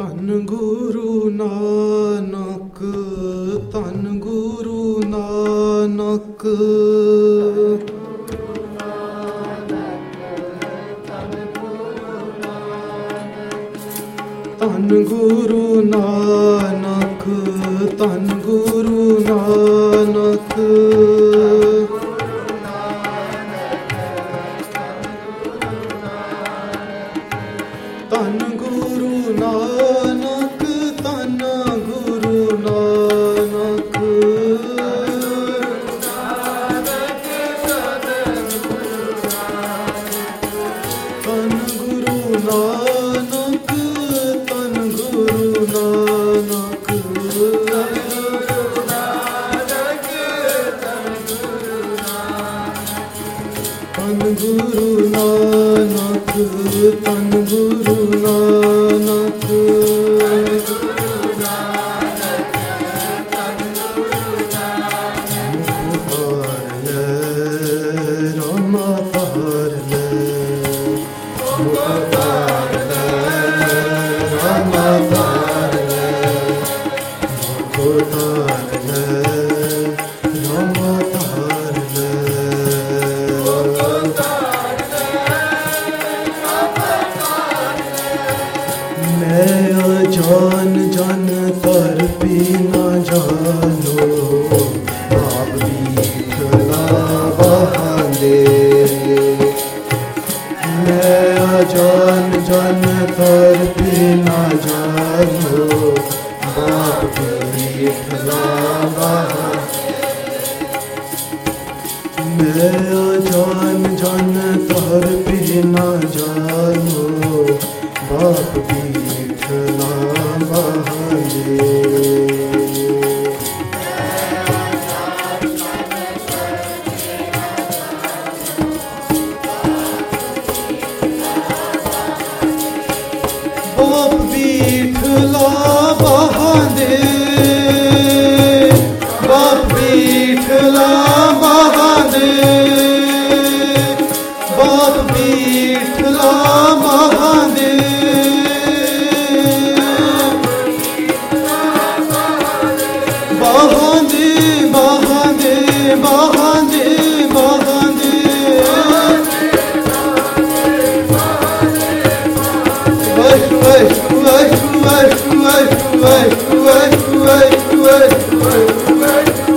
ਧੰਨ ਗੁਰੂ ਨਾਨਕ, ਧੰਨ ਗੁਰੂ ਨਾਨਕ। ਧੰਨ ਗੁਰੂ ਨਾਨਕ, ਧੰਨ ਗੁਰੂ ਨਾਨਕ। ਧੰਨ ਗੁਰੂ ਨਾਨਕ, ਧੰਨ ਗੁਰੂ ਨਾਨਕ। ਧੰਨ ਗੁਰੂ ਨਾਨਕ, ਧੰਨ ਗੁਰੂ ਨਾਨਕ। ਧੰਨ ਗੁਰੂ ਨਾਨਕ, ਧੰਨ ਗੁਰੂ ਨਾਨਕ। ਜਾਨ ਜਨ ਧਰ ਪੀ ਨਾ ਜਾਨੋ, ਆਪ ਵਿਠਲਾ ਬਹਾਂਦੇ। ਮੈਂ ਜਾਨ ਜਨ ਧਰ ਪੀ ਨਾ ਜਾਨੋ, ਆਪ ਵਿਠਲਾ ਬਹਾਂਦੇ। ਮੈਂ ਜਾਨ ਜਨ ਧਰ ਪੀ ਨਾ ਜਾਨੋ, ਬਾਪ ਵਿਠਲਾ ਬਹਾਂਦੇ। ਬਾਪ ਵਿਠਲਾ ਬਹਾਂਦੇ, ਬਾਪ ਵਿਠਲਾ ਬਹਾਂਦੇ, ਬਾਪ ਵਿਠਲਾ ਬਹਾਂਦੇ। ਬਹਾਂਦੇ ਬਹਾਂਦੇ ਬਹਾਂਦੇ ਬਹਾਂਦੇ। ਵਾਹਿਗੁਰੂ ਵਾਹਿਗੁਰੂ ਵਾਹਿਗੁਰੂ ਵਾਹਿਗੁਰੂ ਵਾਹਿਗੁਰੂ ਵਾਹਿਗੁਰੂ ਵਾਹਿਗੁਰੂ ਵਾਹਿਗੁਰੂ ਵਾਹਿਗੁਰੂ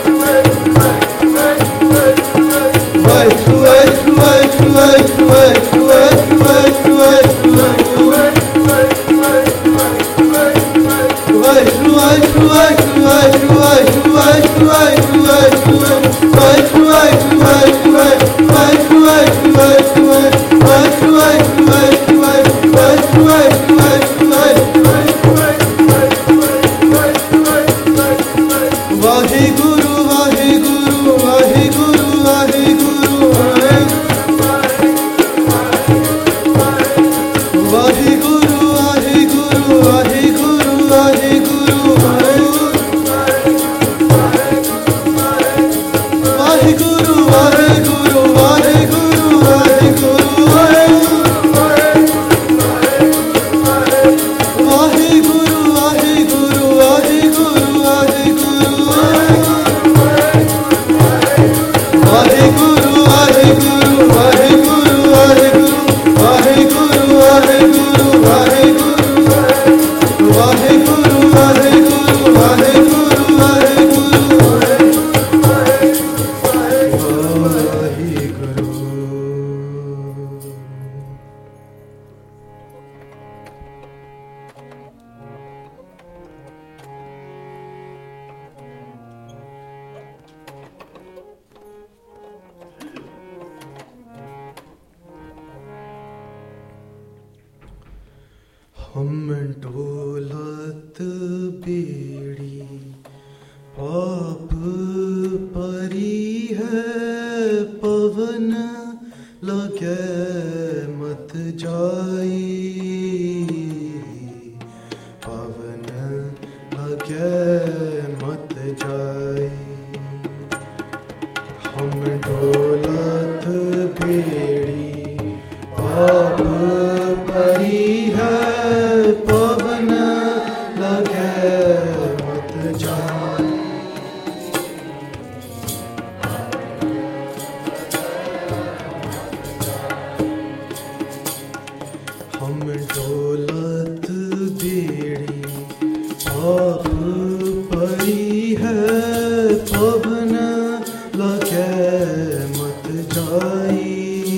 हम डोलत बेड़ी पाप परी है, पवन लगे मत जाई, पवन लगे मत जाई। हम डोलत बेड़ी पाप परी है, पवन हम डोलत बीड़ी आप परी है पवन लगे मत जाई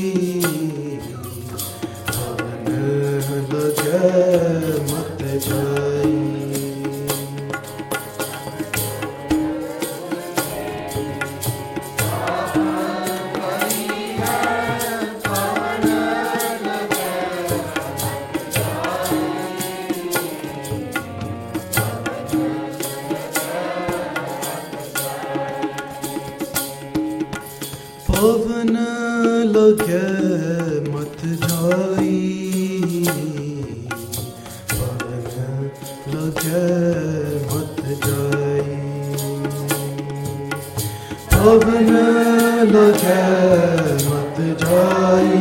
पवन लगे मत जाई पवन लगे मत जाई पवन लगे मत जाई पवन लगे मत जाई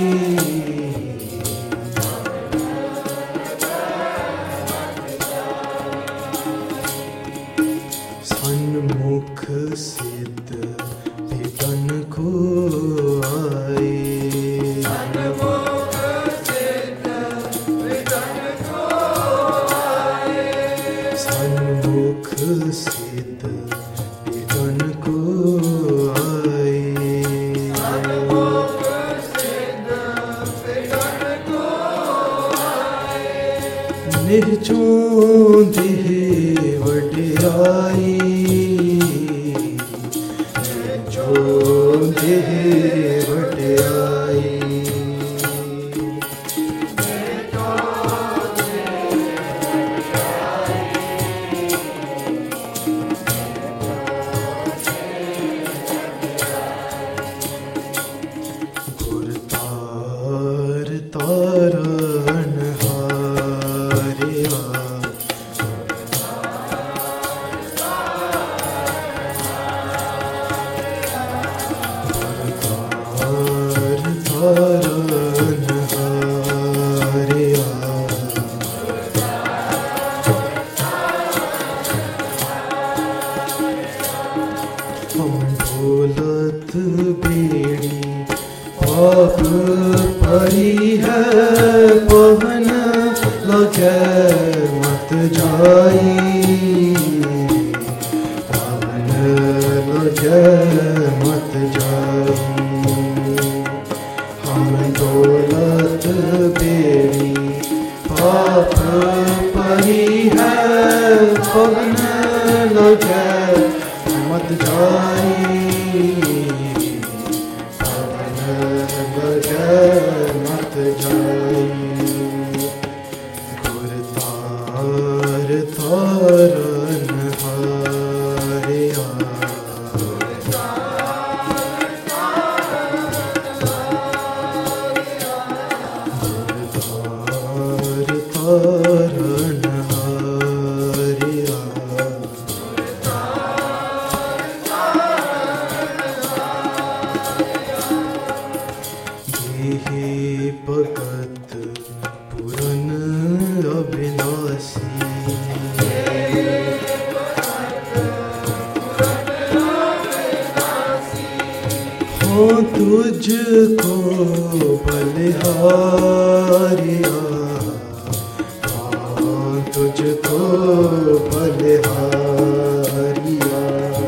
सन्मुख सिद्ध विघ्न को आए सन्मुख सिद्ध विघ्न को आए निजों देह वड्याई निजों देह वड्याई गुर तार तारन हारिया हम ढोलत बेड़ी पाप परी है पवन लगे मत जाई पवन लगे मत जाई हम ढोलत बेड़ी पाप परी है पवन लगे मत जाई पवन लगे मत जाई गुर तार तारन हारिया गुर तार तारन हारिया देहि भगत पुरन अविनाशी हो तुझको बलिहारिया हो तुझको बलिहारिया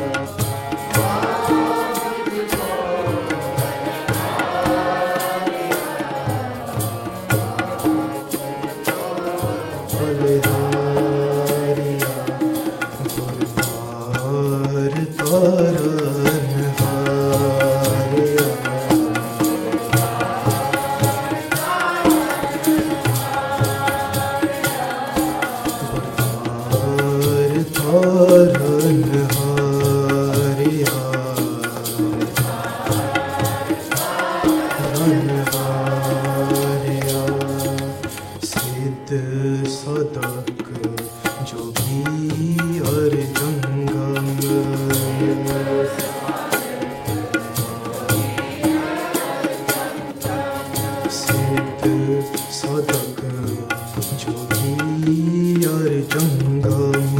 बलिहारिया गुर तार तारन हारिया गुर तारन हारिया रन हारिया सिद्ध सदक जोगी और जंगम सिद्ध सदक जोगी और जंगम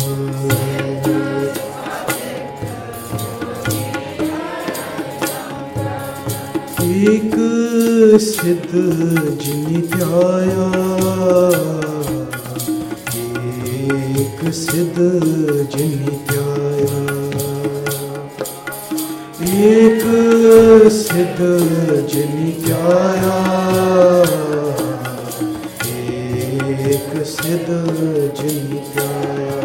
एक सिद्ध जिनि ध्याया, एक सिद्ध जिनि ध्याया, एक सिद्ध जिनि ध्याया, एक सिद्ध जिनि ध्याया।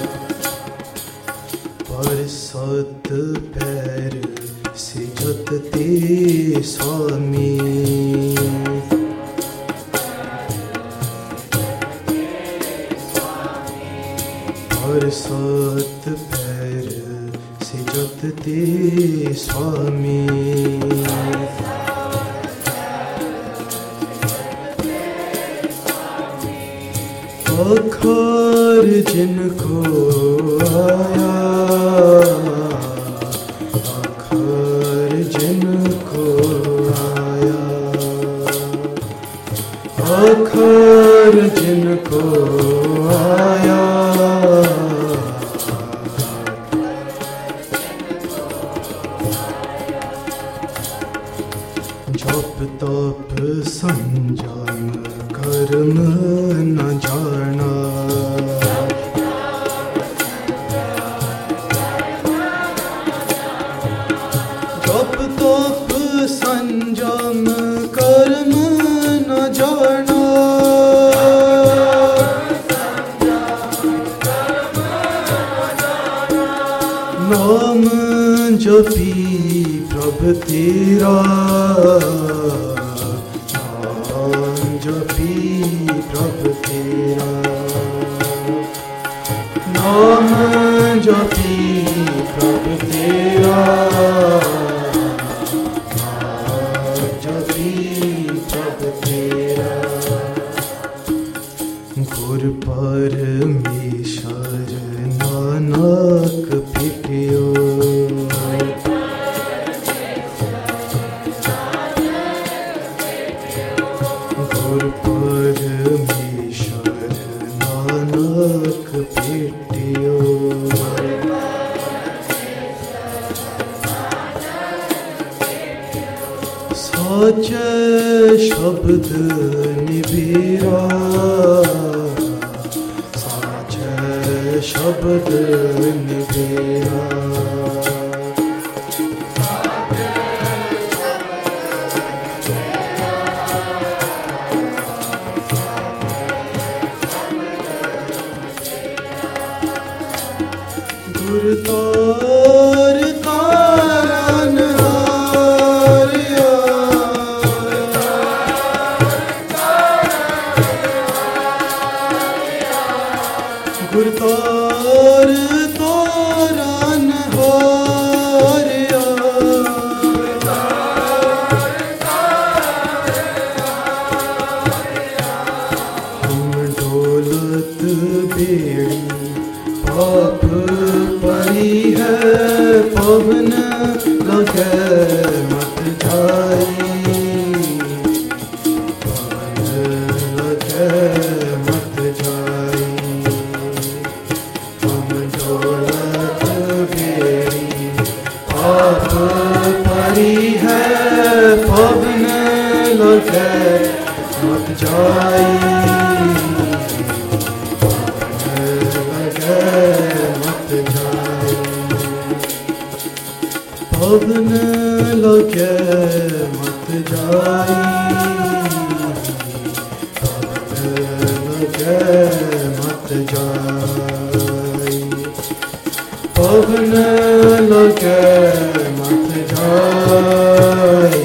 पर सत पैर सिजत ते स्वामी, पर सत पैर सिजत ते स्वामी, आखर जिनको आया, आखर जिनको आया, आखर जिनको आया, जप तप संयम कर्म न जाना, जप तप संयम कर्म न जाना, नाम जपी प्रभ तेरा, नाम जपी प्रभ तेरा, नाम जपी प्रभ तेरा, नाम जपी प्रभ तेरा। गुर परमेश्वर नानक फिटियो, गुर परमेश्वर नानक फिटियो, साचे शब्द निबेरा, साचे शब्द निबेरा, गुर तार तारन हारिया, गुर तार तारन हारिया, हम दौलत बेड़ी पाप पड़ी है, पवन लगे मत जाई, पवन लगे मत जाई, हम दौलत बेड़ी पाप पड़ी है, पवन लगे मत जाई, मत जाए, पवन लगे मत जाई, पवन लगे मत जाई, पवन लगे मत जाई,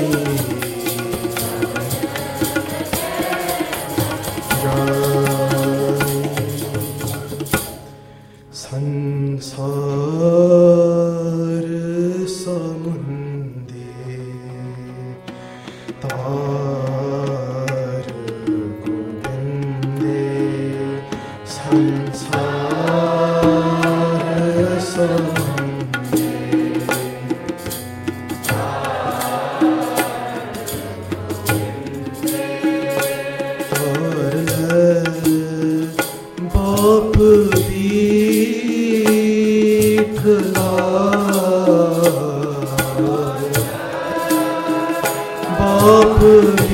संसार समुंदे तार गोविंदे, संसार समुंदे तार बाप बाप